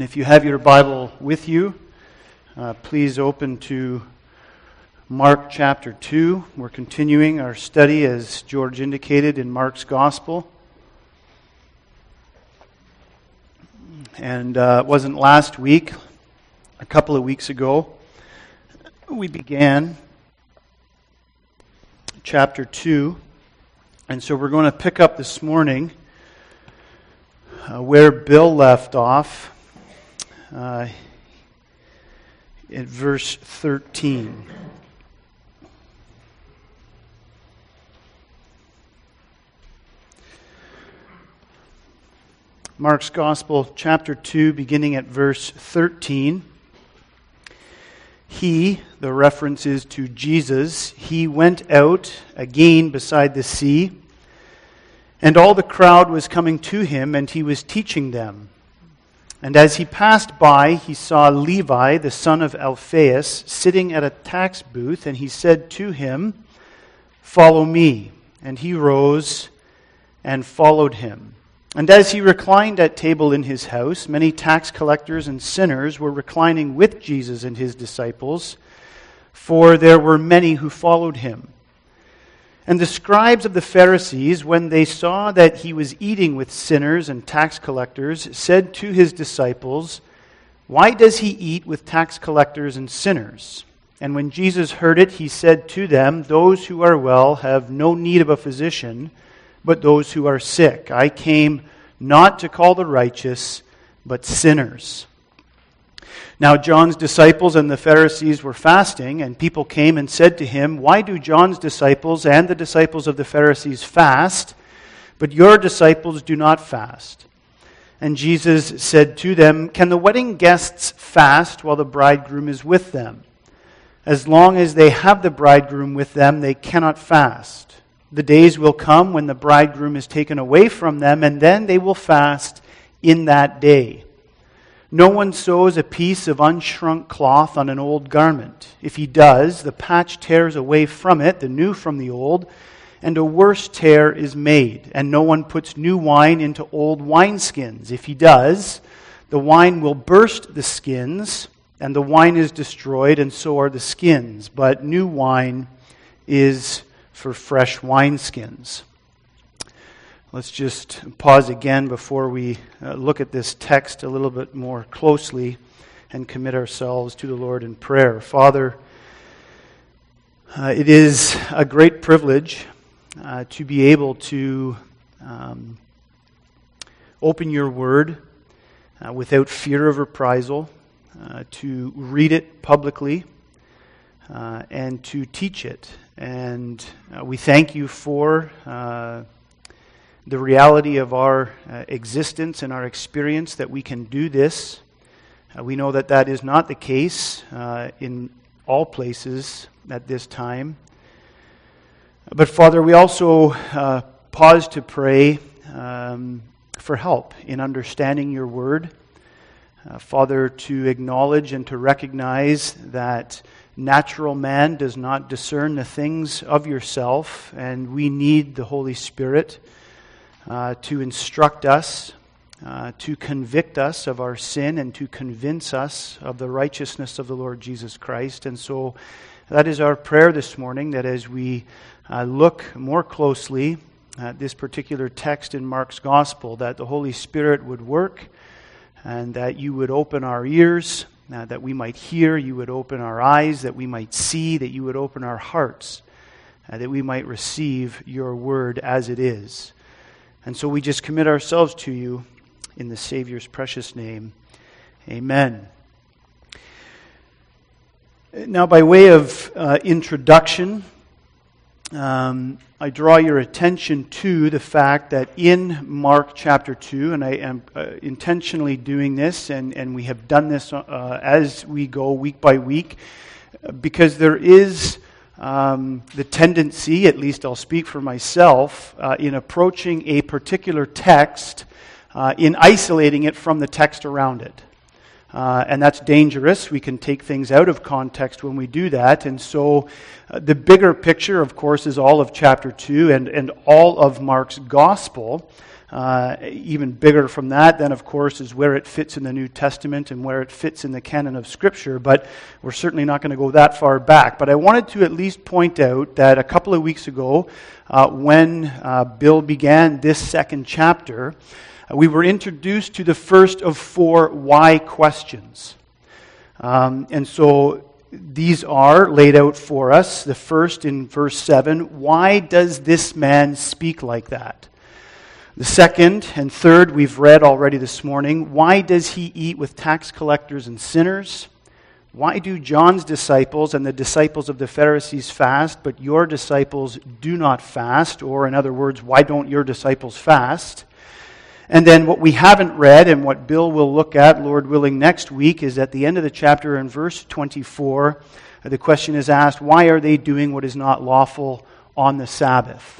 If you have your Bible with you, please open to Mark chapter 2. We're continuing our study, as George indicated, in Mark's Gospel. And it wasn't last week, a couple of weeks ago, we began chapter 2. And so we're going to pick up this morning where Bill left off. At verse 13. Mark's Gospel, chapter 2, beginning at verse 13. He, the reference is to Jesus, he went out again beside the sea, and all the crowd was coming to him, and he was teaching them. And as he passed by, he saw Levi, the son of Alphaeus, sitting at a tax booth, and he said to him, "Follow me." And he rose and followed him. And as he reclined at table in his house, many tax collectors and sinners were reclining with Jesus and his disciples, for there were many who followed him. And the scribes of the Pharisees, when they saw that he was eating with sinners and tax collectors, said to his disciples, "Why does he eat with tax collectors and sinners?" And when Jesus heard it, he said to them, "Those who are well have no need of a physician, but those who are sick. I came not to call the righteous, but sinners." Now John's disciples and the Pharisees were fasting, and people came and said to him, "Why do John's disciples and the disciples of the Pharisees fast, but your disciples do not fast?" And Jesus said to them, "Can the wedding guests fast while the bridegroom is with them? As long as they have the bridegroom with them, they cannot fast. The days will come when the bridegroom is taken away from them, and then they will fast in that day. No one sews a piece of unshrunk cloth on an old garment. If he does, the patch tears away from it, the new from the old, and a worse tear is made. And no one puts new wine into old wineskins. If he does, the wine will burst the skins, and the wine is destroyed, and so are the skins. But new wine is for fresh wineskins." Let's just pause again before we look at this text a little bit more closely and commit ourselves to the Lord in prayer. Father, it is a great privilege to be able to open your word without fear of reprisal, to read it publicly, and to teach it. And we thank you for the reality of our existence and our experience that we can do this. We know that that is not the case in all places at this time. But Father, we also pause to pray for help in understanding your word. Father, to acknowledge and to recognize that natural man does not discern the things of yourself, and we need the Holy Spirit to instruct us, to convict us of our sin, and to convince us of the righteousness of the Lord Jesus Christ. And so that is our prayer this morning, that as we look more closely at this particular text in Mark's Gospel, that the Holy Spirit would work, and that you would open our ears, that we might hear, you would open our eyes, that we might see, that you would open our hearts, that we might receive your word as it is. And so we just commit ourselves to you in the Savior's precious name. Amen. Now, by way of introduction, I draw your attention to the fact that in Mark chapter 2, and I am intentionally doing this, and we have done this as we go week by week, because there is the tendency, at least I'll speak for myself, in approaching a particular text, in isolating it from the text around it. And that's dangerous. We can take things out of context when we do that. And so the bigger picture, of course, is all of chapter 2 and all of Mark's gospel. Even bigger from that, then, of course, is where it fits in the New Testament and where it fits in the canon of Scripture, but we're certainly not going to go that far back. But I wanted to at least point out that a couple of weeks ago, when Bill began this second chapter, we were introduced to the first of 4 why questions. And so these are laid out for us. The first in verse 7, why does this man speak like that? The second and third we've read already this morning. Why does he eat with tax collectors and sinners? Why do John's disciples and the disciples of the Pharisees fast, but your disciples do not fast? Or in other words, why don't your disciples fast? And then what we haven't read and what Bill will look at, Lord willing, next week is at the end of the chapter in verse 24. The question is asked, why are they doing what is not lawful on the Sabbath?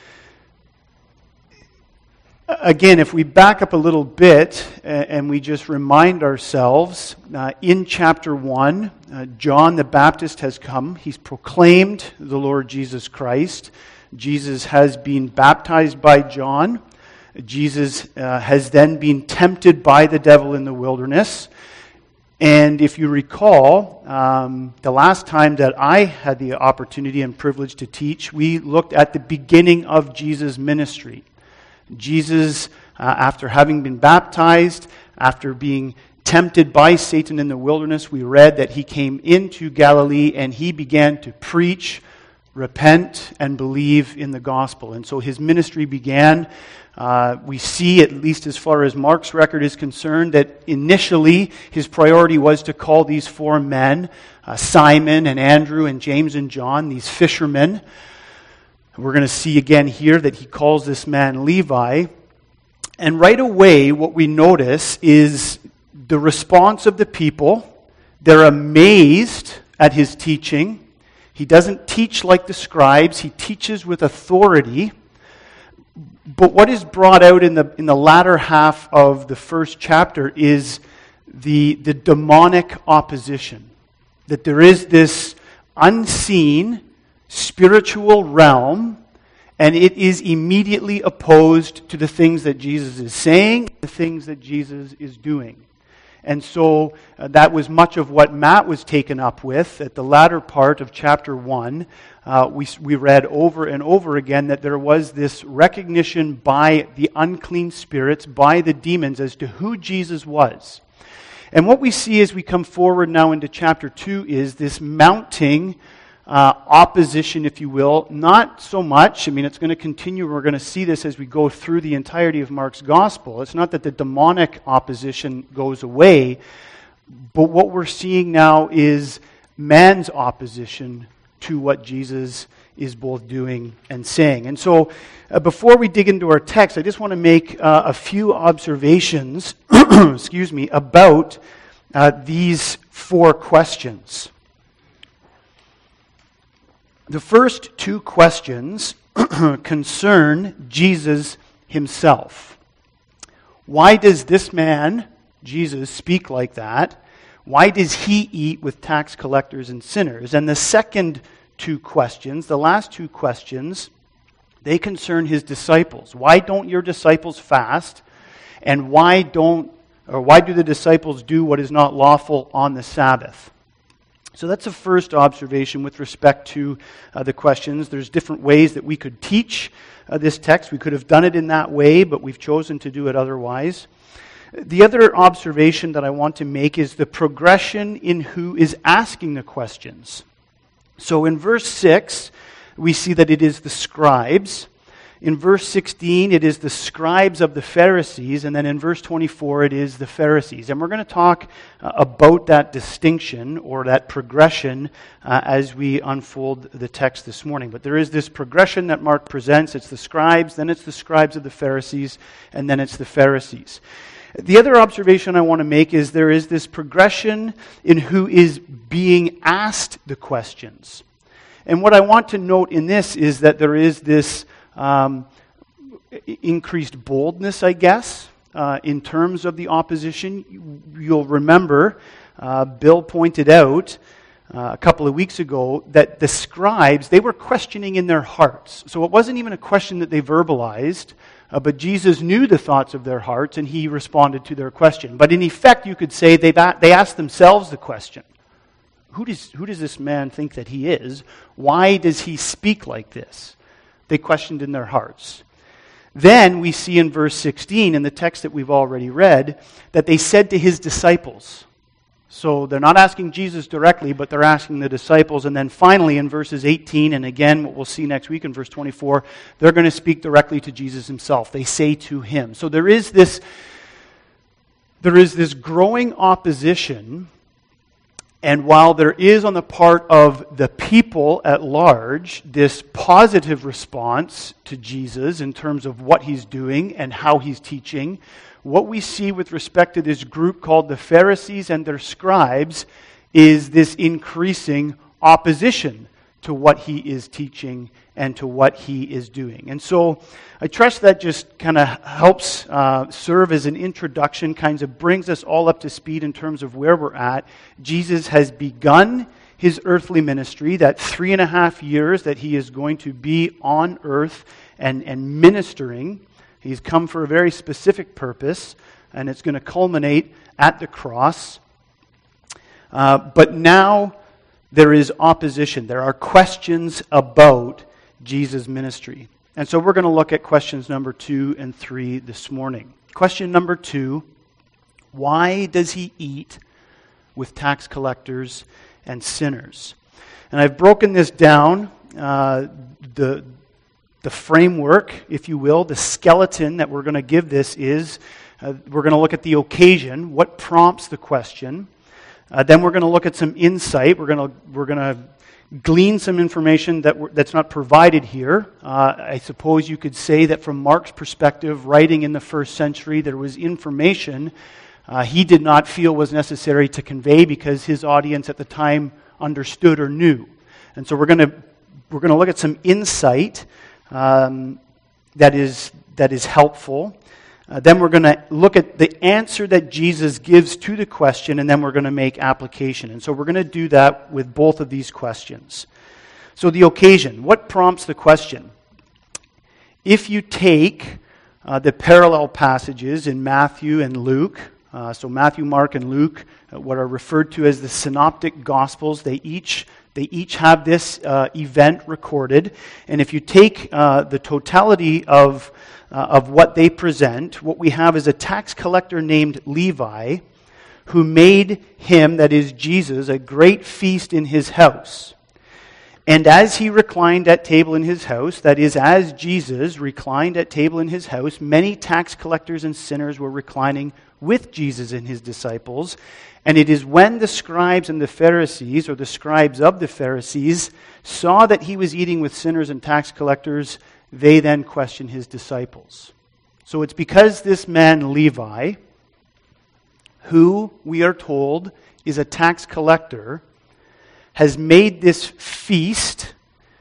Again, if we back up a little bit and we just remind ourselves, in chapter 1, John the Baptist has come. He's proclaimed the Lord Jesus Christ. Jesus has been baptized by John. Jesus has then been tempted by the devil in the wilderness. And if you recall, the last time that I had the opportunity and privilege to teach, we looked at the beginning of Jesus' ministry. Jesus, after having been baptized, after being tempted by Satan in the wilderness, we read that he came into Galilee and he began to preach, repent, and believe in the gospel. And so his ministry began. We see, at least as far as Mark's record is concerned, that initially his priority was to call these 4 men, Simon and Andrew and James and John, these fishermen. We're going to see again here that he calls this man Levi. And right away, what we notice is the response of the people. They're amazed at his teaching. He doesn't teach like the scribes. He teaches with authority. But what is brought out in the latter half of the first chapter is the demonic opposition. That there is this unseen spiritual realm, and it is immediately opposed to the things that Jesus is saying, the things that Jesus is doing. And so that was much of what Matt was taken up with at the latter part of chapter 1. We read over and over again that there was this recognition by the unclean spirits, by the demons, as to who Jesus was. And what we see as we come forward now into chapter 2 is this mounting opposition, if you will. Not so much, it's going to continue. We're going to see this as we go through the entirety of Mark's gospel. It's not that the demonic opposition goes away, but what we're seeing now is man's opposition to what Jesus is both doing and saying. And so, before we dig into our text, I just want to make a few observations, about these 4 questions. The first 2 questions concern Jesus himself. Why does this man, Jesus, speak like that? Why does he eat with tax collectors and sinners? And the second 2 questions, the last 2 questions, they concern his disciples. Why don't your disciples fast? And why do the disciples do what is not lawful on the Sabbath? So that's the first observation with respect to the questions. There's different ways that we could teach this text. We could have done it in that way, but we've chosen to do it otherwise. The other observation that I want to make is the progression in who is asking the questions. So in verse 6, we see that it is the scribes. In verse 16, it is the scribes of the Pharisees, and then in verse 24, it is the Pharisees. And we're going to talk about that distinction or that progression as we unfold the text this morning. But there is this progression that Mark presents. It's the scribes, then it's the scribes of the Pharisees, and then it's the Pharisees. The other observation I want to make is there is this progression in who is being asked the questions. And what I want to note in this is that there is this increased boldness, I guess, in terms of the opposition. You'll remember, Bill pointed out a couple of weeks ago that the scribes, they were questioning in their hearts. So it wasn't even a question that they verbalized, but Jesus knew the thoughts of their hearts and he responded to their question. But in effect, you could say they asked themselves the question, who does this man think that he is? Why does he speak like this? They questioned in their hearts. Then we see in verse 16, in the text that we've already read, that they said to his disciples. So they're not asking Jesus directly, but they're asking the disciples. And then finally in verses 18, and again what we'll see next week in verse 24, they're going to speak directly to Jesus himself. They say to him. So there is this growing opposition. And while there is on the part of the people at large this positive response to Jesus in terms of what he's doing and how he's teaching, what we see with respect to this group called the Pharisees and their scribes is this increasing opposition to what he is teaching and to what he is doing. And so I trust that just kind of helps serve as an introduction, kind of brings us all up to speed in terms of where we're at. Jesus has begun his earthly ministry, that 3.5 years that he is going to be on earth and ministering. He's come for a very specific purpose, and it's going to culminate at the cross. But now there is opposition. There are questions about Jesus' ministry. And so we're going to look at questions number 2 and 3 this morning. Question number 2, why does he eat with tax collectors and sinners? And I've broken this down, the framework, if you will, the skeleton that we're going to give this is, we're going to look at the occasion, what prompts the question. Then we're going to look at some insight. We're going to glean some information that's not provided here. I suppose you could say that from Mark's perspective, writing in the first century, there was information he did not feel was necessary to convey because his audience at the time understood or knew. And so we're going to look at some insight that is helpful. Then we're going to look at the answer that Jesus gives to the question, and then we're going to make application. And so we're going to do that with both of these questions. So the occasion, what prompts the question? If you take the parallel passages in Matthew and Luke, so Matthew, Mark, and Luke, what are referred to as the synoptic gospels, they each have this event recorded. And if you take the totality of what they present, what we have is a tax collector named Levi who made him, that is Jesus, a great feast in his house. And as he reclined at table in his house, that is, as Jesus reclined at table in his house, many tax collectors and sinners were reclining with Jesus and his disciples. And it is when the scribes and the Pharisees, or the scribes of the Pharisees, saw that he was eating with sinners and tax collectors, they then questioned his disciples. So it's because this man Levi, who we are told is a tax collector, has made this feast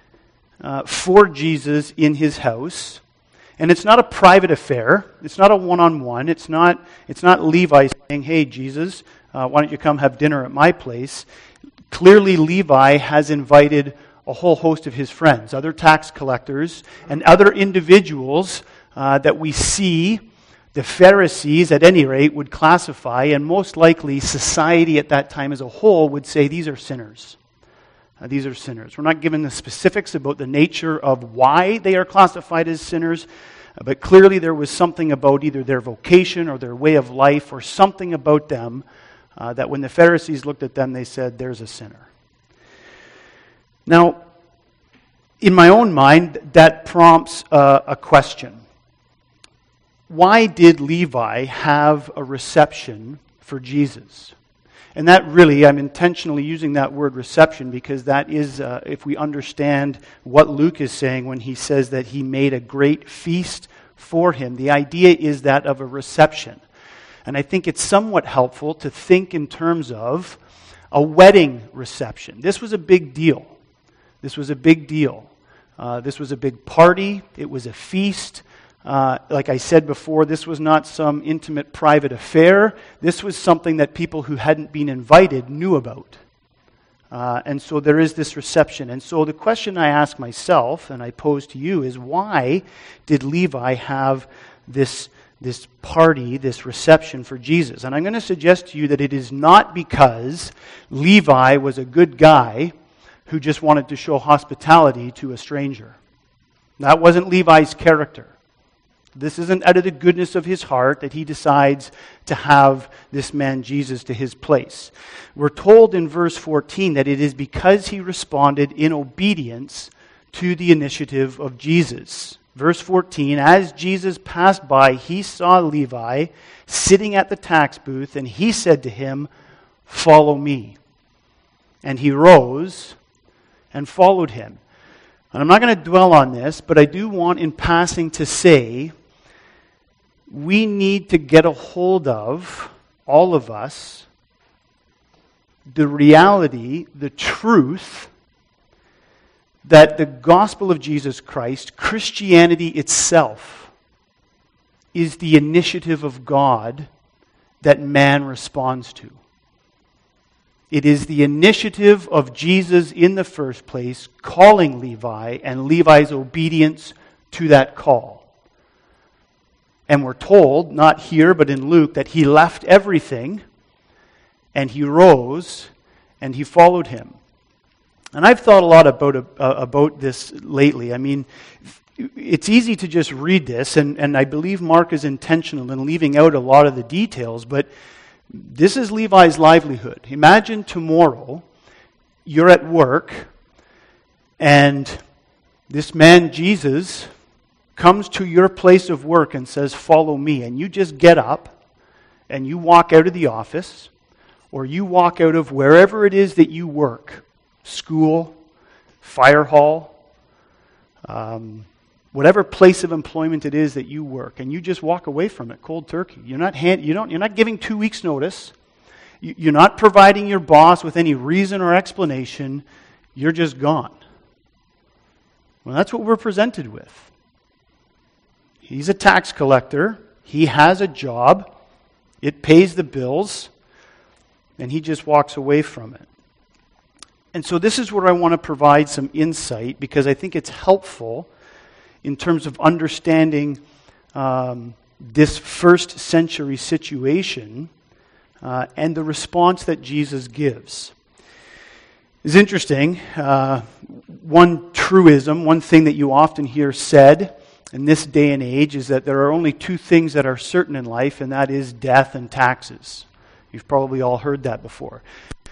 for Jesus in his house. And it's not a private affair. It's not a one-on-one. It's not Levi saying, hey, Jesus, why don't you come have dinner at my place? Clearly, Levi has invited a whole host of his friends, other tax collectors, and other individuals that we see the Pharisees, at any rate, would classify, and most likely society at that time as a whole would say, these are sinners. These are sinners. We're not given the specifics about the nature of why they are classified as sinners, but clearly there was something about either their vocation or their way of life or something about them that when the Pharisees looked at them, they said, there's a sinner. Now, in my own mind, that prompts a question. Why did Levi have a reception for Jesus? And that really, I'm intentionally using that word reception because that is, if we understand what Luke is saying when he says that he made a great feast for him, the idea is that of a reception. And I think it's somewhat helpful to think in terms of a wedding reception. This was a big deal. This was a big deal. This was a big party. It was a feast. Like I said before, this was not some intimate private affair. This was something that people who hadn't been invited knew about. And so there is this reception. And so the question I ask myself, and I pose to you, is why did Levi have this party, this reception for Jesus? And I'm going to suggest to you that it is not because Levi was a good guy who just wanted to show hospitality to a stranger. That wasn't Levi's character. This isn't out of the goodness of his heart that he decides to have this man Jesus to his place. We're told in verse 14 that it is because he responded in obedience to the initiative of Jesus. Verse 14, as Jesus passed by, he saw Levi sitting at the tax booth, and he said to him, "Follow me." And he rose and followed him. And I'm not going to dwell on this, but I do want in passing to say, we need to get a hold of, all of us, the reality, the truth, that the gospel of Jesus Christ, Christianity itself, is the initiative of God that man responds to. It is the initiative of Jesus in the first place, calling Levi, and Levi's obedience to that call. And we're told, not here but in Luke, that he left everything and he rose and he followed him. And I've thought a lot about this lately. I mean, it's easy to just read this, and I believe Mark is intentional in leaving out a lot of the details, but this is Levi's livelihood. Imagine tomorrow you're at work and this man Jesus comes to your place of work and says, "Follow me," and you just get up and you walk out of the office, or you walk out of wherever it is that you work, school, fire hall, whatever place of employment it is that you work, and you just walk away from it cold turkey. You're not giving 2 weeks' notice. You're not providing your boss with any reason or explanation. You're just gone. Well, that's what we're presented with. He's a tax collector. He has a job. It pays the bills. And he just walks away from it. And so this is where I want to provide some insight, because I think it's helpful in terms of understanding this first century situation and the response that Jesus gives. It's interesting. One truism, one thing that you often hear said in this day and age is that there are only two things that are certain in life, and that is death and taxes. You've probably all heard that before.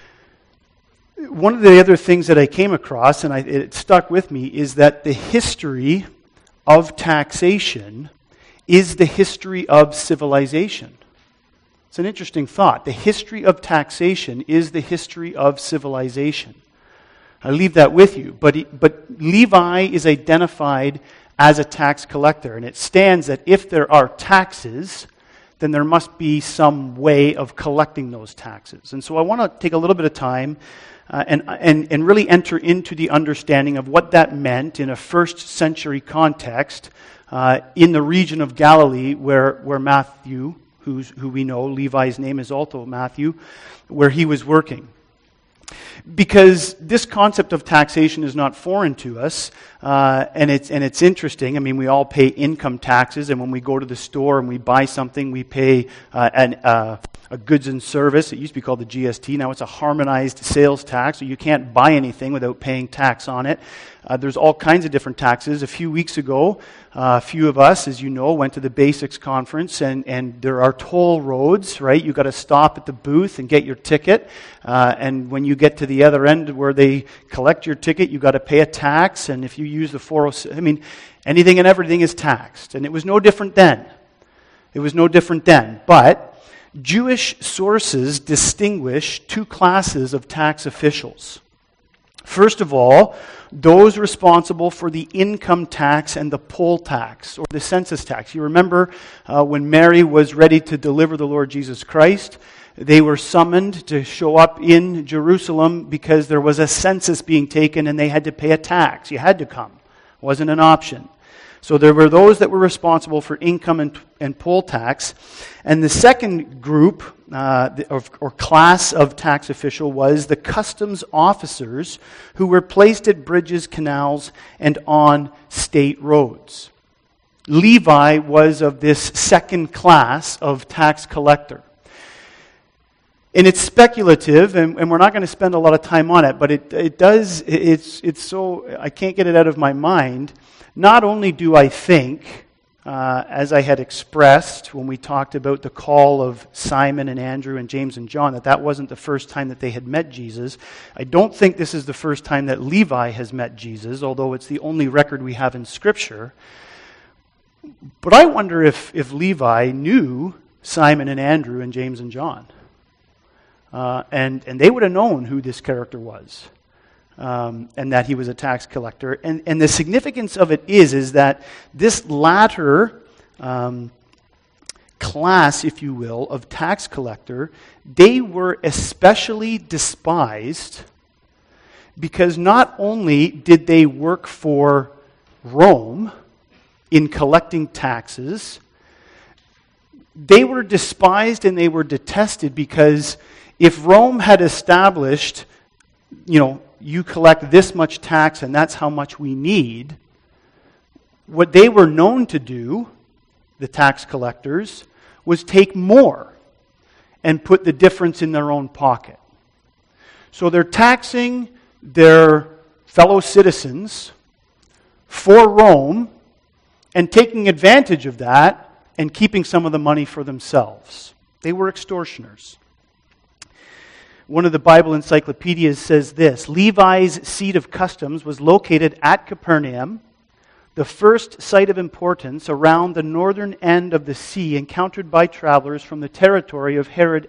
One of the other things that I came across, and it stuck with me, is that the history of taxation is the history of civilization. It's an interesting thought. The history of taxation is the history of civilization. I leave that with you. But Levi is identified as a tax collector, and it stands that if there are taxes, then there must be some way of collecting those taxes. And so I want to take a little bit of time and really enter into the understanding of what that meant in a first century context in the region of Galilee where Matthew, who we know, Levi's name is also Matthew, where he was working. Because this concept of taxation is not foreign to us, and it's interesting. I mean, we all pay income taxes, and when we go to the store and we buy something, we pay a goods and service. It used to be called the GST. Now it's a harmonized sales tax, so you can't buy anything without paying tax on it. There's all kinds of different taxes. A few weeks ago, a few of us, as you know, went to the Basics Conference, and there are toll roads, right? You've got to stop at the booth and get your ticket, and when you get to the other end where they collect your ticket, you've got to pay a tax, and if you use the 406, I mean, anything and everything is taxed, and it was no different then. But Jewish sources distinguish two classes of tax officials. First of all, those responsible for the income tax and the poll tax, or the census tax. You remember when Mary was ready to deliver the Lord Jesus Christ, they were summoned to show up in Jerusalem because there was a census being taken and they had to pay a tax. You had to come. It wasn't an option. So there were those that were responsible for income and poll tax. And the second group or class of tax official was the customs officers who were placed at bridges, canals, and on state roads. Levi was of this second class of tax collector. And it's speculative, and we're not going to spend a lot of time on it, but it's so, I can't get it out of my mind. Not only do I think, as I had expressed when we talked about the call of Simon and Andrew and James and John, that wasn't the first time that they had met Jesus. I don't think this is the first time that Levi has met Jesus, although it's the only record we have in Scripture. But I wonder if Levi knew Simon and Andrew and James and John. And they would have known who this character was, and that he was a tax collector. And the significance of it is that this latter class, if you will, of tax collector, they were especially despised because not only did they work for Rome in collecting taxes, they were despised and they were detested because if Rome had established, you collect this much tax and that's how much we need, what they were known to do, the tax collectors, was take more and put the difference in their own pocket. So they're taxing their fellow citizens for Rome and taking advantage of that and keeping some of the money for themselves. They were extortioners. One of the Bible encyclopedias says this: Levi's seat of customs was located at Capernaum, the first site of importance around the northern end of the sea encountered by travelers from the territory of Herod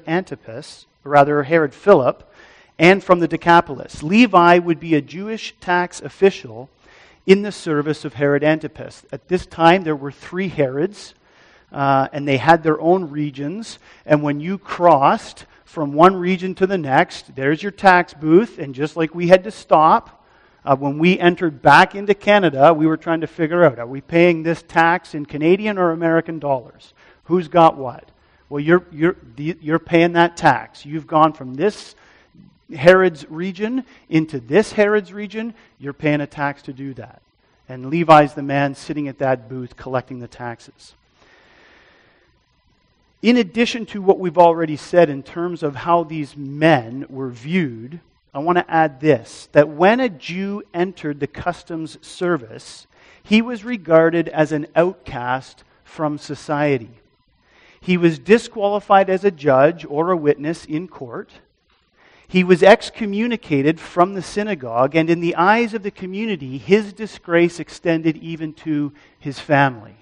Philip, and from the Decapolis. Levi would be a Jewish tax official in the service of Herod Antipas. At this time, there were 3 Herods, and they had their own regions, and when you crossed from one region to the next, there's your tax booth, and just like we had to stop, when we entered back into Canada, we were trying to figure out, are we paying this tax in Canadian or American dollars? Who's got what? Well, you're paying that tax. You've gone from this Herod's region into this Herod's region, you're paying a tax to do that. And Levi's the man sitting at that booth collecting the taxes. In addition to what we've already said in terms of how these men were viewed, I want to add this, that when a Jew entered the customs service, he was regarded as an outcast from society. He was disqualified as a judge or a witness in court. He was excommunicated from the synagogue, and in the eyes of the community, his disgrace extended even to his family.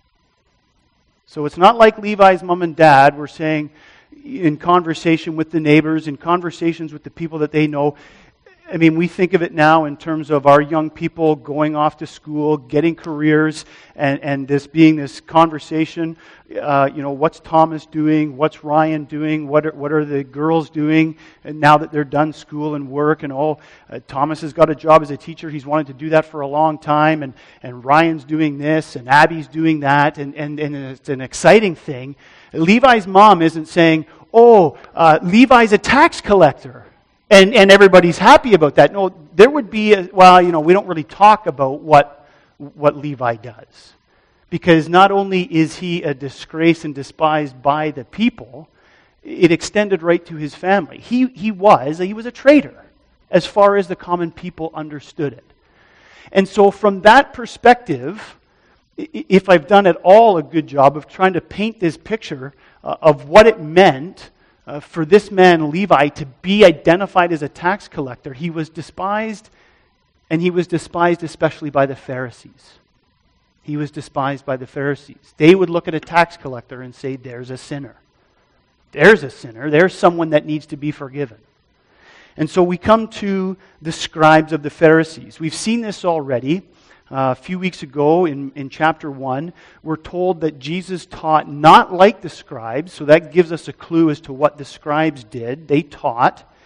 So it's not like Levi's mom and dad were saying in conversation with the neighbors, in conversations with the people that they know. I mean, we think of it now in terms of our young people going off to school, getting careers, and this being this conversation. What's Thomas doing? What's Ryan doing? What are the girls doing? And now that they're done school and work, and Thomas has got a job as a teacher. He's wanted to do that for a long time, and Ryan's doing this, and Abby's doing that, and it's an exciting thing. Levi's mom isn't saying, Levi's a tax collector. And everybody's happy about that. No, there would be, we don't really talk about what Levi does. Because not only is he a disgrace and despised by the people, it extended right to his family. He was a traitor, as far as the common people understood it. And so from that perspective, if I've done at all a good job of trying to paint this picture of what it meant for this man, Levi, to be identified as a tax collector, he was despised, and he was despised especially by the Pharisees. He was despised by the Pharisees. They would look at a tax collector and say, there's a sinner. There's a sinner. There's someone that needs to be forgiven. And so we come to the scribes of the Pharisees. We've seen this already. A few weeks ago in chapter 1, we're told that Jesus taught not like the scribes, so that gives us a clue as to what the scribes did. They taught,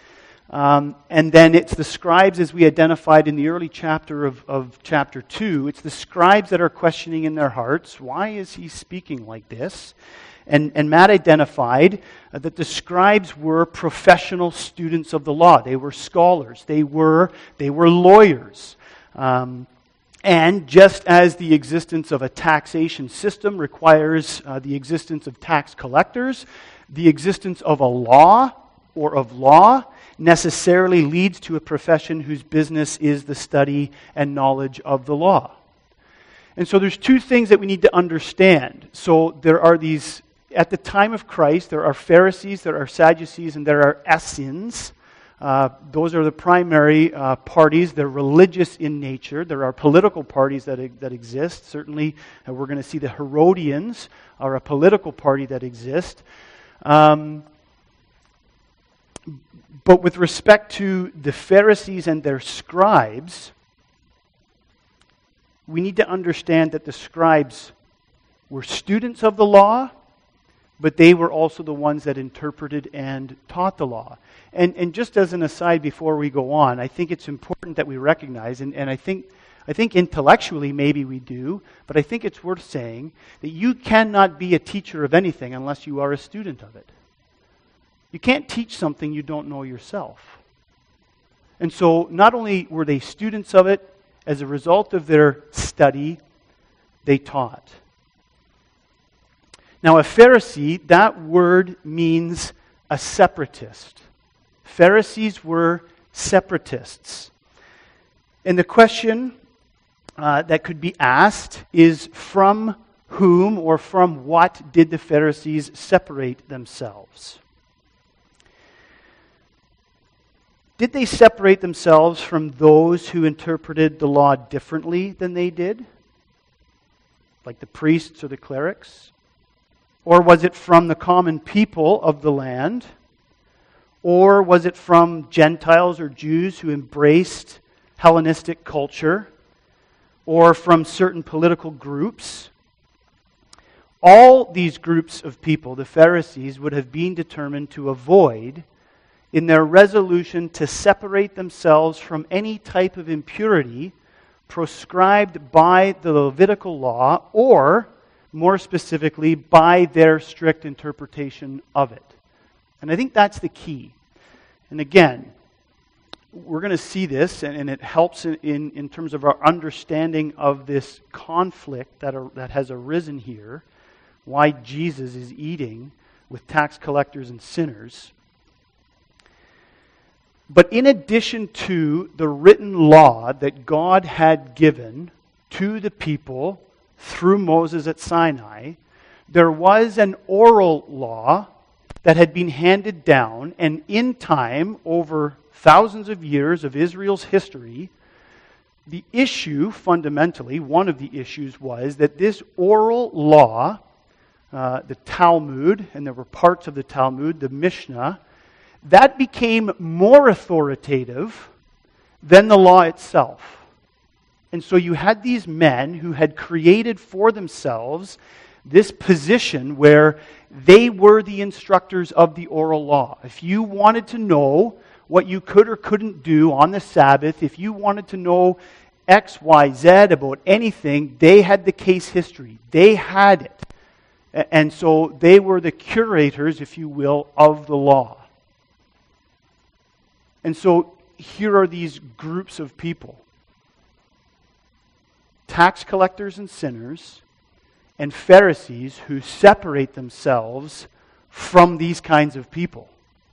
And then it's the scribes, as we identified in the early chapter of chapter 2. It's the scribes that are questioning in their hearts, why is he speaking like this? And Matt identified that the scribes were professional students of the law. They were scholars. They were lawyers. And just as the existence of a taxation system requires the existence of tax collectors, the existence of a law or of law necessarily leads to a profession whose business is the study and knowledge of the law. And so there's two things that we need to understand. So there are these, at the time of Christ, there are Pharisees, there are Sadducees, and there are Essenes. Those are the primary parties. They're religious in nature. There are political parties that exist. Certainly, we're going to see the Herodians are a political party that exists. But with respect to the Pharisees and their scribes, we need to understand that the scribes were students of the law, but they were also the ones that interpreted and taught the law. And just as an aside before we go on, I think it's important that we recognize, and I think intellectually maybe we do, but I think it's worth saying that you cannot be a teacher of anything unless you are a student of it. You can't teach something you don't know yourself. And so not only were they students of it, as a result of their study, they taught. Now, a Pharisee, that word means a separatist. Pharisees were separatists. And the question that could be asked is, from whom or from what did the Pharisees separate themselves? Did they separate themselves from those who interpreted the law differently than they did? Like the priests or the clerics? Or was it from the common people of the land? Or was it from Gentiles or Jews who embraced Hellenistic culture? Or from certain political groups? All these groups of people, the Pharisees, would have been determined to avoid in their resolution to separate themselves from any type of impurity proscribed by the Levitical law, or, more specifically, by their strict interpretation of it. And I think that's the key. And again, we're going to see this, and it helps in terms of our understanding of this conflict that has arisen here, why Jesus is eating with tax collectors and sinners. But in addition to the written law that God had given to the people through Moses at Sinai, there was an oral law that had been handed down, and in time, over thousands of years of Israel's history, the issue, fundamentally, one of the issues was that this oral law, the Talmud, and there were parts of the Talmud, the Mishnah, that became more authoritative than the law itself. And so you had these men who had created for themselves this position where they were the instructors of the oral law. If you wanted to know what you could or couldn't do on the Sabbath, if you wanted to know X, Y, Z about anything, they had the case history. They had it. And so they were the curators, if you will, of the law. And so here are these groups of people. Tax collectors and sinners, and Pharisees who separate themselves from these kinds of people.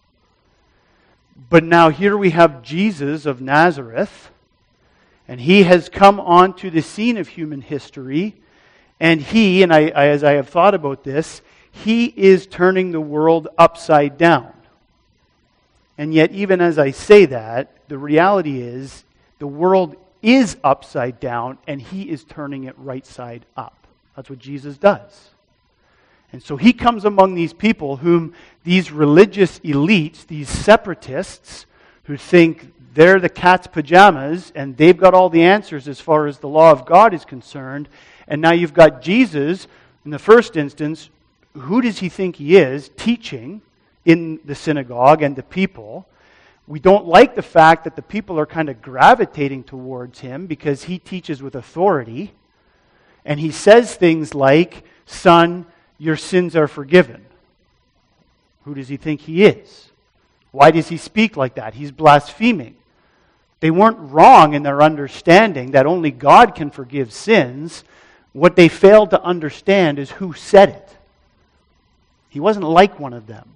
But now here we have Jesus of Nazareth, and he has come onto the scene of human history, and he, and as I have thought about this, he is turning the world upside down. And yet, even as I say that, the reality is the world is upside down, and he is turning it right side up. That's what Jesus does. And so he comes among these people whom these religious elites, these separatists, who think they're the cat's pajamas and they've got all the answers as far as the law of God is concerned. And now you've got Jesus, in the first instance, who does he think he is, teaching in the synagogue and the people. We don't like the fact that the people are kind of gravitating towards him because he teaches with authority. And he says things like, "Son, your sins are forgiven." Who does he think he is? Why does he speak like that? He's blaspheming. They weren't wrong in their understanding that only God can forgive sins. What they failed to understand is who said it. He wasn't like one of them.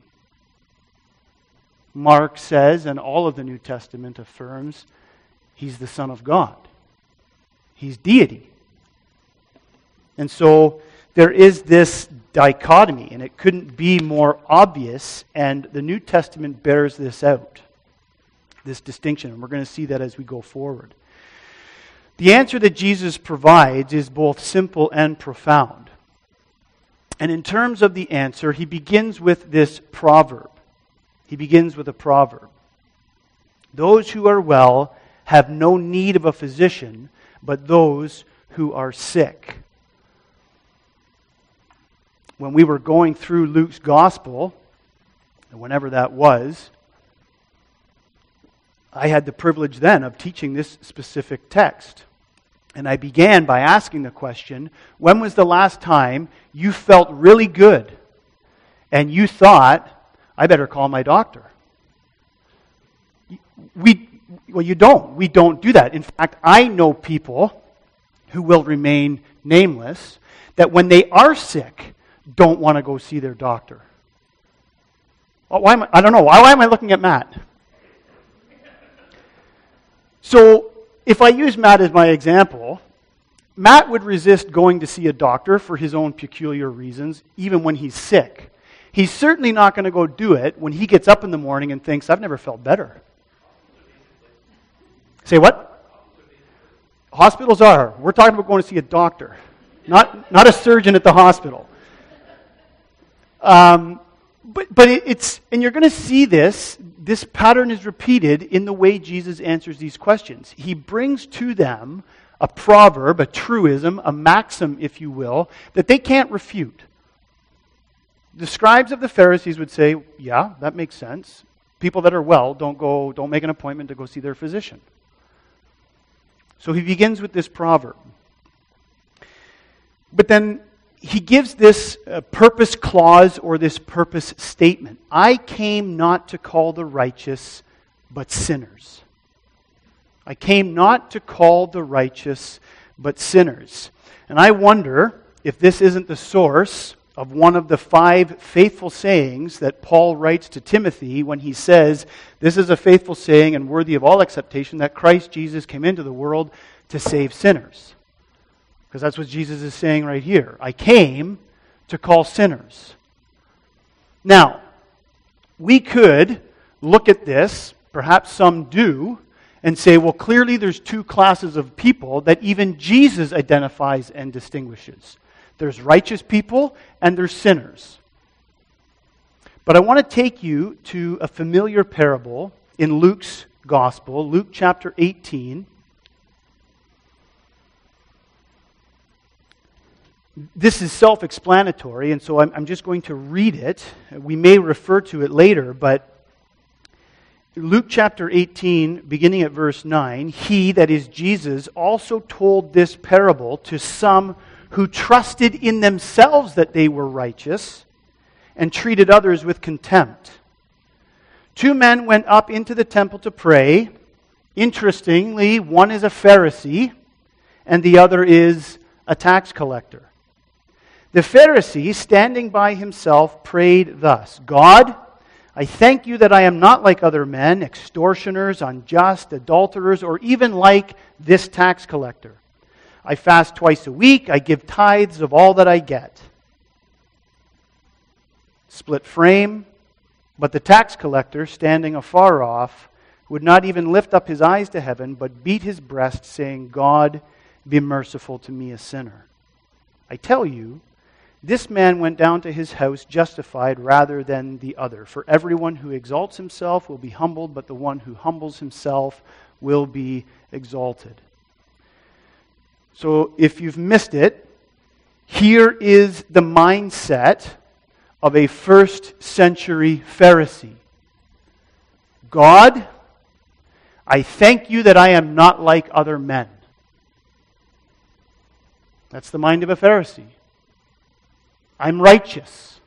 Mark says, and all of the New Testament affirms, he's the Son of God. He's deity. And so there is this dichotomy, and it couldn't be more obvious, and the New Testament bears this out, this distinction, and we're going to see that as we go forward. The answer that Jesus provides is both simple and profound. And in terms of the answer, he begins with this proverb. He begins with a proverb. Those who are well have no need of a physician, but those who are sick. When we were going through Luke's gospel, and whenever that was, I had the privilege then of teaching this specific text. And I began by asking the question, when was the last time you felt really good and you thought, I better call my doctor? You don't. We don't do that. In fact, I know people who will remain nameless that when they are sick, don't want to go see their doctor. I don't know. Why am I looking at Matt? So, if I use Matt as my example, Matt would resist going to see a doctor for his own peculiar reasons, even when he's sick. He's certainly not going to go do it when he gets up in the morning and thinks, I've never felt better. Say what? Hospitals are. We're talking about going to see a doctor, not a surgeon at the hospital. But it's, and you're going to see this pattern is repeated in the way Jesus answers these questions. He brings to them a proverb, a truism, a maxim, if you will, that they can't refute. The scribes of the Pharisees would say, yeah, that makes sense. People that are well don't make an appointment to go see their physician. So he begins with this proverb. But then he gives this purpose clause or this purpose statement. I came not to call the righteous, but sinners. I came not to call the righteous, but sinners. And I wonder if this isn't the source of one of the 5 faithful sayings that Paul writes to Timothy when he says, this is a faithful saying and worthy of all acceptation that Christ Jesus came into the world to save sinners. Because that's what Jesus is saying right here. I came to call sinners. Now, we could look at this, perhaps some do, and say, well, clearly there's 2 classes of people that even Jesus identifies and distinguishes. There's righteous people and there's sinners. But I want to take you to a familiar parable in Luke's Gospel, Luke chapter 18. This is self-explanatory, and so I'm just going to read it. We may refer to it later, but Luke chapter 18, beginning at verse 9, he, that is Jesus, also told this parable to some who trusted in themselves that they were righteous and treated others with contempt. 2 men went up into the temple to pray. Interestingly, one is a Pharisee and the other is a tax collector. The Pharisee, standing by himself, prayed thus, God, I thank you that I am not like other men, extortioners, unjust, adulterers, or even like this tax collector. I fast twice a week. I give tithes of all that I get. Split frame. But the tax collector, standing afar off, would not even lift up his eyes to heaven, but beat his breast, saying, God, be merciful to me, a sinner. I tell you, this man went down to his house justified rather than the other. For everyone who exalts himself will be humbled, but the one who humbles himself will be exalted. So if you've missed it, here is the mindset of a first century Pharisee. God, I thank you that I am not like other men. That's the mind of a Pharisee. I'm righteous.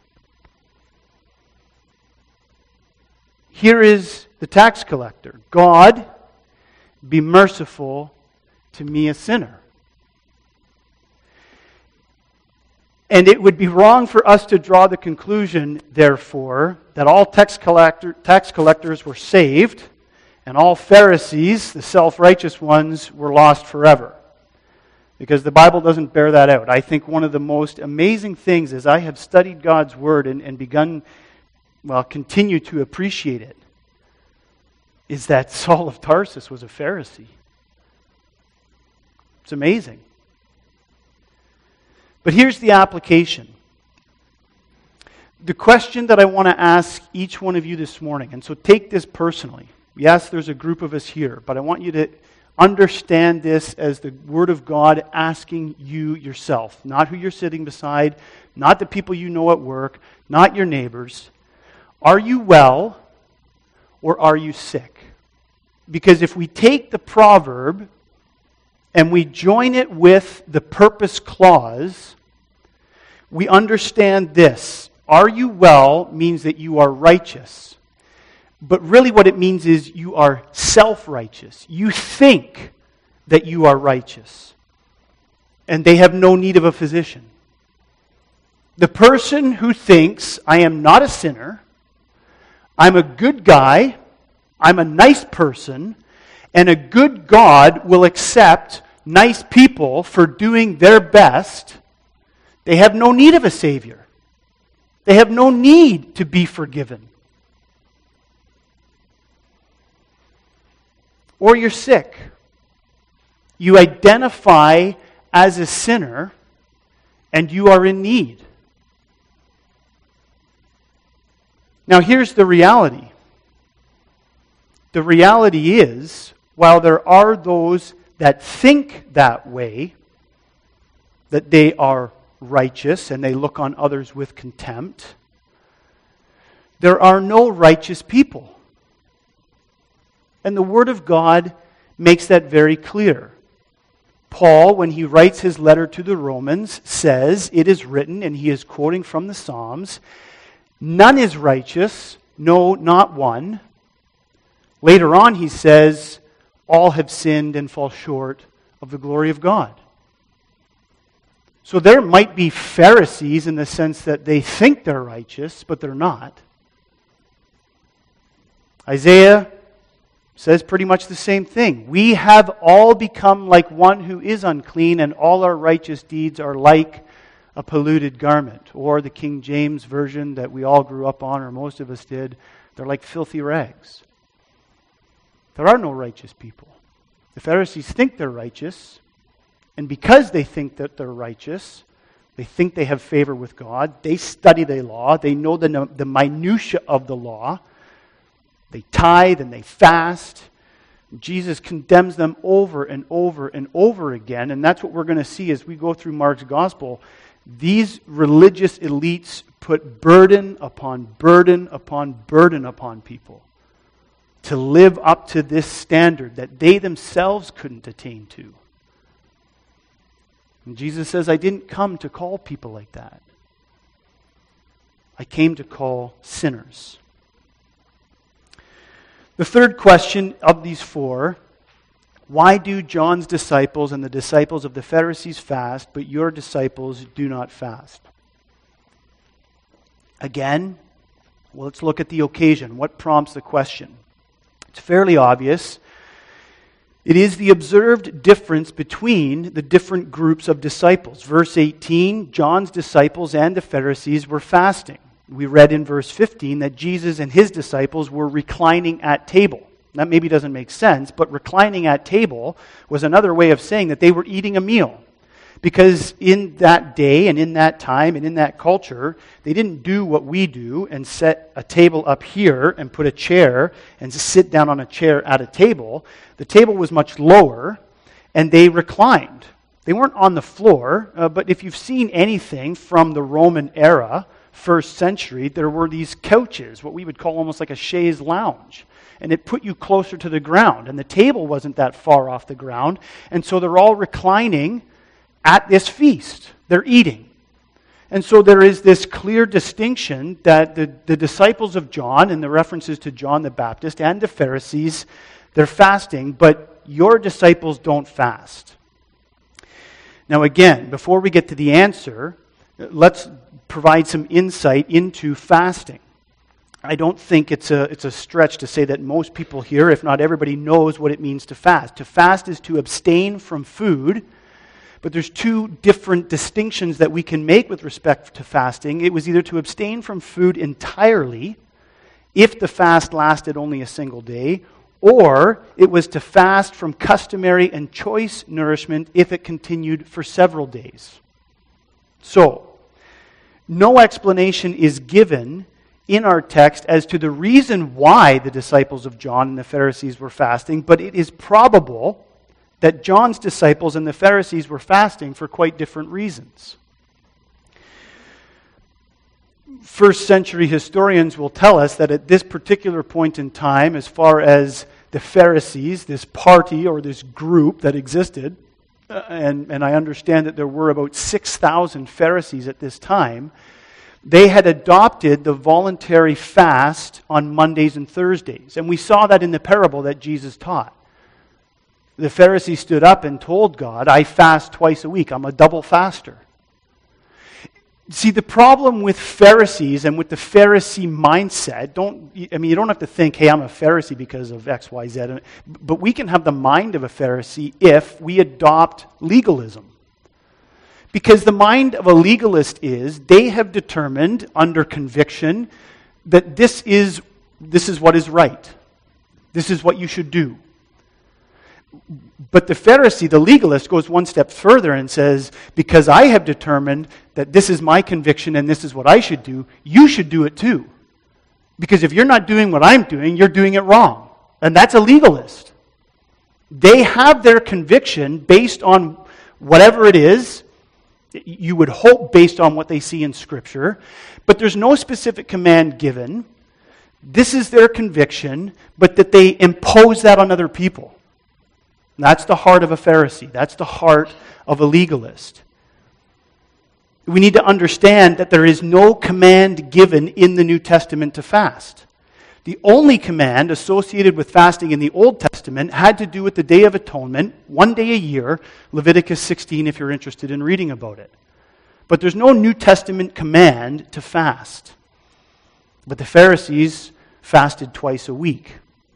Here is the tax collector. God, be merciful to me, a sinner. And it would be wrong for us to draw the conclusion, therefore, that all tax collectors were saved and all Pharisees, the self-righteous ones, were lost forever. Because the Bible doesn't bear that out. I think one of the most amazing things as I have studied God's Word and begun, continue to appreciate it, is that Saul of Tarsus was a Pharisee. It's amazing. But here's the application. The question that I want to ask each one of you this morning, and so take this personally. Yes, there's a group of us here, but I want you to understand this as the Word of God asking you yourself. Not who you're sitting beside, not the people you know at work, not your neighbors. Are you well or are you sick? Because if we take the proverb and we join it with the purpose clause, we understand this. Are you well means that you are righteous. But really what it means is you are self-righteous. You think that you are righteous. And they have no need of a physician. The person who thinks, I am not a sinner, I'm a good guy, I'm a nice person, and a good God will accept nice people for doing their best, they have no need of a Savior. They have no need to be forgiven. Or you're sick. You identify as a sinner and you are in need. Now here's the reality. The reality is, while there are those that think that way, that they are righteous and they look on others with contempt, there are no righteous people. And the Word of God makes that very clear. Paul, when he writes his letter to the Romans, says, it is written, and he is quoting from the Psalms, none is righteous, no, not one. Later on he says, all have sinned and fall short of the glory of God. So there might be Pharisees in the sense that they think they're righteous, but they're not. Isaiah says pretty much the same thing. We have all become like one who is unclean, and all our righteous deeds are like a polluted garment. Or the King James Version that we all grew up on, or most of us did, they're like filthy rags. There are no righteous people. The Pharisees think they're righteous, and because they think that they're righteous, they think they have favor with God. They study the law. They know the minutiae of the law. They tithe and they fast. Jesus condemns them over and over and over again, and that's what we're going to see as we go through Mark's gospel. These religious elites put burden upon burden upon burden upon people to live up to this standard that they themselves couldn't attain to. And Jesus says, I didn't come to call people like that. I came to call sinners. The third question of these four, why do John's disciples and the disciples of the Pharisees fast, but your disciples do not fast? Again, let's look at the occasion. What prompts the question? It's fairly obvious. It is the observed difference between the different groups of disciples. Verse 18, John's disciples and the Pharisees were fasting. We read in verse 15 that Jesus and his disciples were reclining at table. That maybe doesn't make sense, but reclining at table was another way of saying that they were eating a meal. Because in that day and in that time and in that culture, they didn't do what we do and set a table up here and put a chair and sit down on a chair at a table. The table was much lower and they reclined. They weren't on the floor, but if you've seen anything from the Roman era, first century, there were these couches, what we would call almost like a chaise lounge. and it put you closer to the ground. And the table wasn't that far off the ground. And so they're all reclining at this feast. They're eating. And so there is this clear distinction that the disciples of John, and the references to John the Baptist and the Pharisees, they're fasting, but your disciples don't fast. Now again, before we get to the answer, let's provide some insight into fasting. I don't think it's a stretch to say that most people here, if not everybody, knows what it means to fast. To fast is to abstain from food, but there's two different distinctions that we can make with respect to fasting. It was either to abstain from food entirely, if the fast lasted only a single day, or it was to fast from customary and choice nourishment if it continued for several days. So, no explanation is given in our text as to the reason why the disciples of John and the Pharisees were fasting, but it is probable that John's disciples and the Pharisees were fasting for quite different reasons. First century historians will tell us that at this particular point in time, as far as the Pharisees, this party or this group that existed, and I understand that there were about 6,000 Pharisees at this time, they had adopted the voluntary fast on Mondays and Thursdays. And we saw that in the parable that Jesus taught. The Pharisees stood up and told God, I fast twice a week. I'm a double faster. See, the problem with Pharisees and with the Pharisee mindset, you don't have to think, hey, I'm a Pharisee because of X, Y, Z. But we can have the mind of a Pharisee if we adopt legalism. Because the mind of a legalist is, they have determined under conviction that this is what is right. This is what you should do. But the Pharisee, the legalist, goes one step further and says, because I have determined that this is my conviction and this is what I should do, you should do it too. Because if you're not doing what I'm doing, you're doing it wrong. And that's a legalist. They have their conviction based on whatever it is, you would hope based on what they see in Scripture, but there's no specific command given. This is their conviction, but that they impose that on other people. That's the heart of a Pharisee. That's the heart of a legalist. We need to understand that there is no command given in the New Testament to fast. The only command associated with fasting in the Old Testament had to do with the Day of Atonement, one day a year, Leviticus 16 if you're interested in reading about it. But there's no New Testament command to fast. But the Pharisees fasted twice a week.